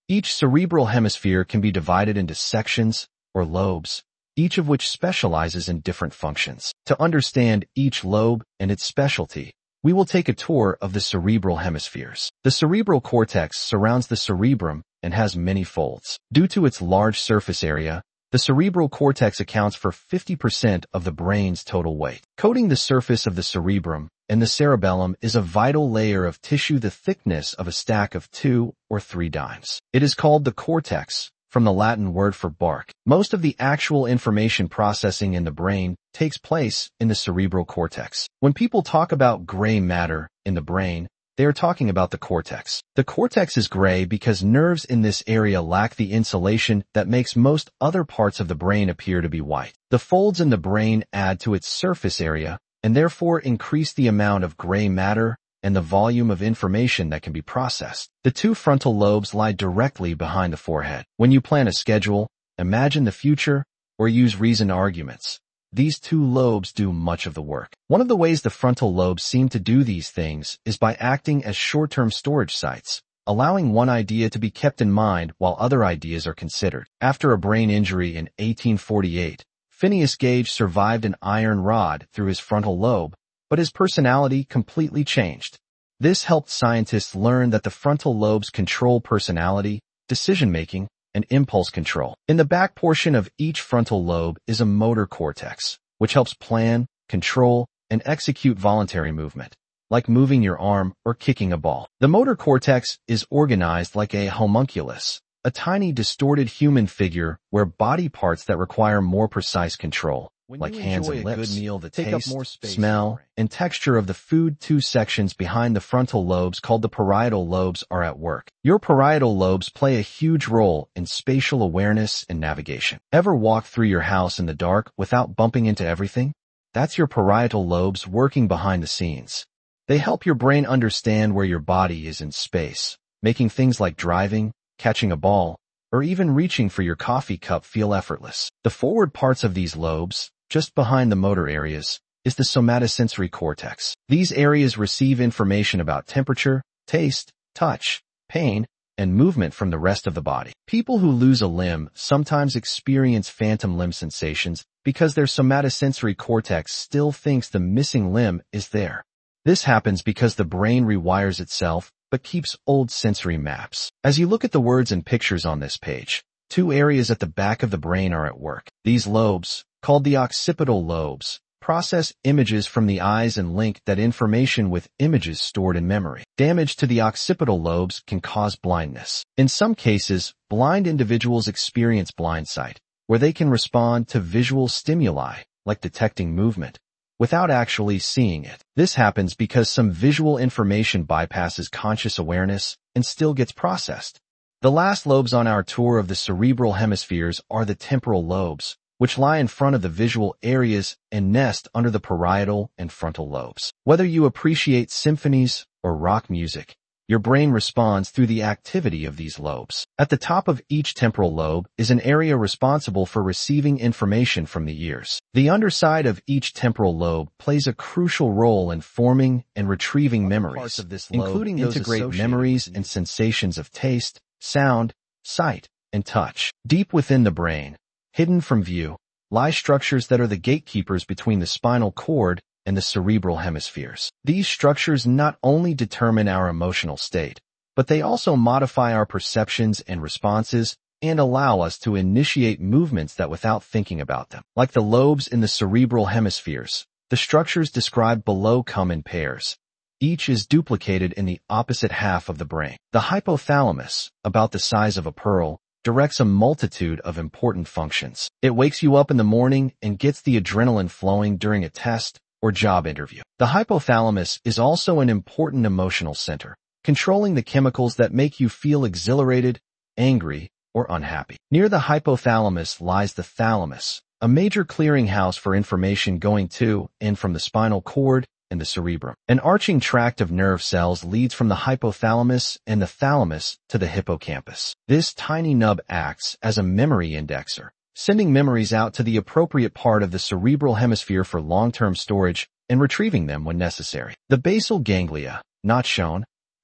Each cerebral hemisphere can be divided into sections or lobes, each of which specializes in different functions. To understand each lobe and its specialty, we will take a tour of the cerebral hemispheres. The cerebral cortex surrounds the cerebrum and has many folds. Due to its large surface area, the cerebral cortex accounts for 50% of the brain's total weight. Coating the surface of the cerebrum and the cerebellum is a vital layer of tissue the thickness of a stack of 2 or 3 dimes. It is called the cortex, from the Latin word for bark. Most of the actual information processing in the brain takes place in the cerebral cortex. When people talk about gray matter in the brain, they are talking about the cortex. The cortex is gray because nerves in this area lack the insulation that makes most other parts of the brain appear to be white. The folds in the brain add to its surface area and therefore increase the amount of gray matter and the volume of information that can be processed. The 2 frontal lobes lie directly behind the forehead. When you plan a schedule, imagine the future, or use reasoned arguments, these 2 lobes do much of the work. One of the ways the frontal lobes seem to do these things is by acting as short-term storage sites, allowing one idea to be kept in mind while other ideas are considered. After a brain injury in 1848, Phineas Gage survived an iron rod through his frontal lobe, but his personality completely changed. This helped scientists learn that the frontal lobes control personality, decision-making, and impulse control. In the back portion of each frontal lobe is a motor cortex, which helps plan, control, and execute voluntary movement, like moving your arm or kicking a ball. The motor cortex is organized like a homunculus, a tiny distorted human figure where body parts that require more precise control, like hands and lips, good meal that take taste, up more space, smell, and texture of the food. 2 sections behind the frontal lobes called the parietal lobes are at work. Your parietal lobes play a huge role in spatial awareness and navigation. Ever walk through your house in the dark without bumping into everything? That's your parietal lobes working behind the scenes. They help your brain understand where your body is in space, making things like driving, catching a ball, or even reaching for your coffee cup feel effortless. The forward parts of these lobes, just behind the motor areas, is the somatosensory cortex. These areas receive information about temperature, taste, touch, pain, and movement from the rest of the body. People who lose a limb sometimes experience phantom limb sensations because their somatosensory cortex still thinks the missing limb is there. This happens because the brain rewires itself but keeps old sensory maps. As you look at the words and pictures on this page, 2 areas at the back of the brain are at work. These lobes, called the occipital lobes, process images from the eyes and link that information with images stored in memory. Damage to the occipital lobes can cause blindness. In some cases, blind individuals experience blind sight, where they can respond to visual stimuli, like detecting movement, without actually seeing it. This happens because some visual information bypasses conscious awareness and still gets processed. The last lobes on our tour of the cerebral hemispheres are the temporal lobes, which lie in front of the visual areas and nest under the parietal and frontal lobes. Whether you appreciate symphonies or rock music, your brain responds through the activity of these lobes. At the top of each temporal lobe is an area responsible for receiving information from the ears. The underside of each temporal lobe plays a crucial role in forming and retrieving memories, including those integrate memories and sensations of taste, sound, sight, and touch. Deep within the brain, hidden from view, lie structures that are the gatekeepers between the spinal cord and the cerebral hemispheres. These structures not only determine our emotional state, but they also modify our perceptions and responses and allow us to initiate movements that without thinking about them. Like the lobes in the cerebral hemispheres, the structures described below come in pairs. Each is duplicated in the opposite half of the brain. The hypothalamus, about the size of a pearl, directs a multitude of important functions. It wakes you up in the morning and gets the adrenaline flowing during a test or job interview. The hypothalamus is also an important emotional center, controlling the chemicals that make you feel exhilarated, angry, or unhappy. Near the hypothalamus lies the thalamus, a major clearinghouse for information going to and from the spinal cord and the cerebrum. An arching tract of nerve cells leads from the hypothalamus and the thalamus to the hippocampus. This tiny nub acts as a memory indexer, sending memories out to the appropriate part of the cerebral hemisphere for long-term storage and retrieving them when necessary. The basal ganglia, not shown,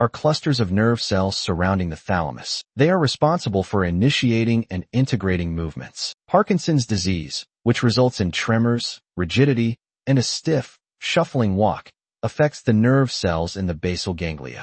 are clusters of nerve cells surrounding the thalamus. They are responsible for initiating and integrating movements. Parkinson's disease, which results in tremors, rigidity, and a stiff, shuffling walk, affects the nerve cells in the basal ganglia.